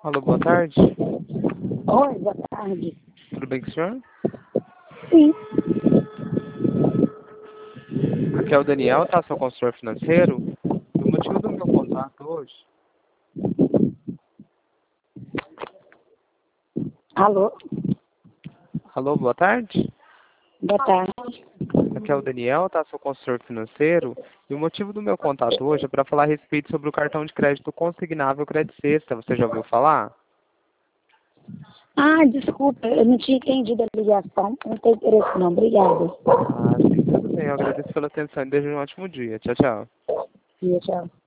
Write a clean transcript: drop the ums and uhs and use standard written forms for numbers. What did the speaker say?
Alô, boa tarde. Oi, boa tarde. Tudo bem com o senhor? Sim. Aqui é o Daniel, tá? Sou consultor financeiro. E o motivo do meu contato hoje... Alô, Alô, boa tarde. boa tarde. Aqui é o Daniel, tá? Sou consultor financeiro. E o motivo do meu contato hoje é para falar a respeito sobre o cartão de crédito consignável Crédito Sexta. Você já ouviu falar? Ah, desculpa, eu não tinha entendido a ligação. Não tem interesse não, obrigada. Ah, sim, tudo bem. Eu agradeço pela atenção e desejo um ótimo dia. Tchau, tchau. E tchau.